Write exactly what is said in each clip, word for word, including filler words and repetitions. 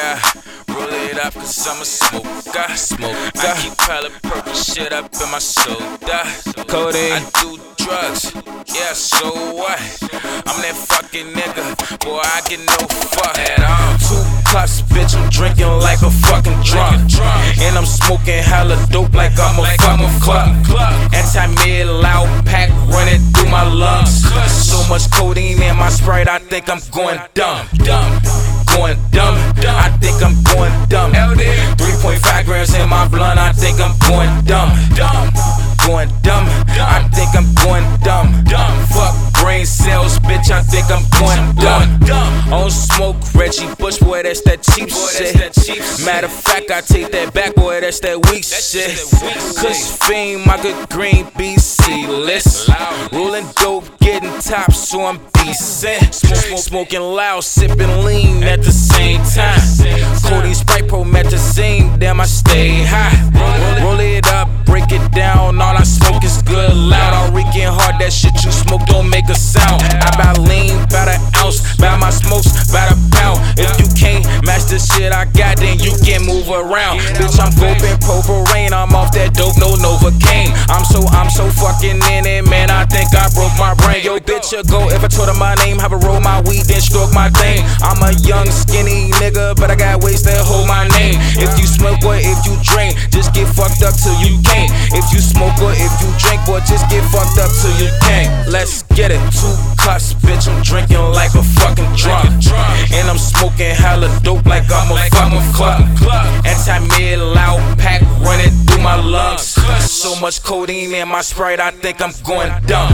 Yeah, roll it up cause I'm a smoker. Smoker. I keep color purple shit up in my soda. Codeine. I do drugs. Yeah, so what? I'm that fucking nigga. Boy, I get no fuck at all. Two cups, bitch, I'm drinking like a fucking drunk. And I'm smoking hella dope like I'm a fucking club. Anti-mid loud pack running through my lungs. So much codeine in my Sprite, I think I'm going dumb. Dumb. Going dumb. I think I'm going dumb. three point five grams in my blunt, I think I'm going dumb. Dumb. Going dumb. I think I'm going dumb. Dumb. Fuck brain cells, bitch, I think I'm going dumb. On smoke, Reggie Bush, boy, that's that cheap shit. Matter of fact, I take that back, boy, that's that weak shit. Cause Fiend, my good green B C list. Rolling dope, getting top, so I'm decent. Smoking loud, sipping lean at the same time. Codeine, Sprite, promethazine, damn, I stay high. Roll it up, break it down, all I smoke is good loud. All reeking hard, that shit you smoke don't make a sound. I buy lean, by the ounce, buy my smokes, by the pound. If you can't match the shit I got, then you can move around. Bitch, I'm groping purple rain, I'm off that dope, no Novocaine. I'm so, I'm so fucking in it, man, I think I broke my brain. Yo, bitch, you go, if I told her my name, have a roll my weed, then stroke my thing. I'm a young, skinny nigga, but I got ways that hold my name. If you smoke or if you drink, just get fucked up till you can't. If you smoke or if you drink, boy, just get fucked up till you can't. Let's get it. Two cups, bitch, I'm drinking like a fucking drunk. And I'm smoking hella dope like I'm a fucking club. Anti-mid loud pack running through my lungs. So much codeine in my Sprite, I think I'm going dumb.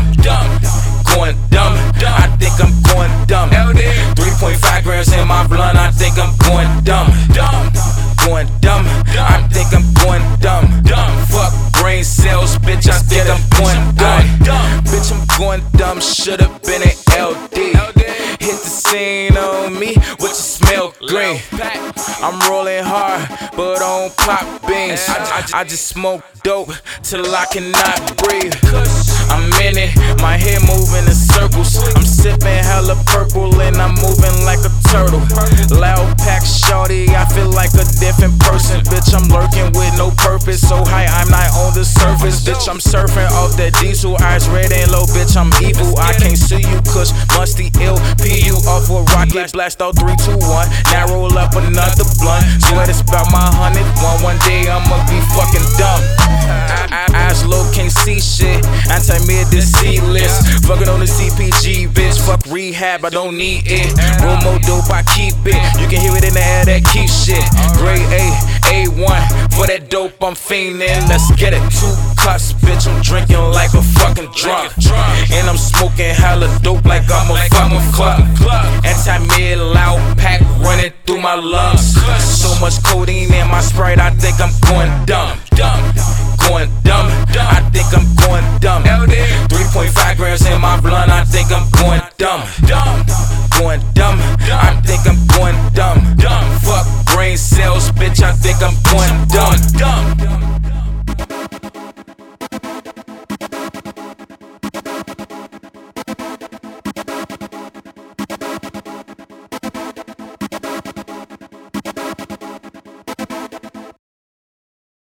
Going dumb. I think I'm going dumb. three point five grams in my blunt, I think I'm going dumb. Going dumb. I think I'm going dumb. Fuck brain cells, bitch, I think I'm going dumb. Bitch, I'm going dumb, should've been an L D. Hit the scene on me, what you smell green. I'm rolling hard, but on pop beans. I, I, I just smoke dope till I cannot breathe. I'm in it, my head moving in circles. I'm sipping hella purple and I'm moving like a turtle. Loud pack shorty, I feel like a different person. Bitch, I'm lurking with no purpose, so high I'm not on the surface. Bitch, I'm surfing off that diesel, eyes red and low. Bitch, I'm evil, I can't see you, kush musty ill. P U off with rocket blast out three, two, one. Now roll up another blunt. Swear it's about my hundred one. One day I'ma be fucking dumb. Eyes low, can't see shit. Anti-mid disease list. Fucking on the C P G, bitch. Fuck rehab, I don't need it. Roll more dope, I keep it. You can hear it in the air that keep shit. Grade A, A one. For that dope, I'm fiending. Let's get it. Two cups, bitch. I'm drinking like a fucking drunk. And I'm smoking hella dope like I'm a fucking club. Anti-mid loud pack running through my lungs. So much codeine in my Sprite, I think I'm going dumb. Going dumb. I think I'm going dumb. three point five grams in my blunt, I think I'm going dumb. Going dumb. I think I'm going dumb. Fuck brain cells, bitch, I think I'm going dumb.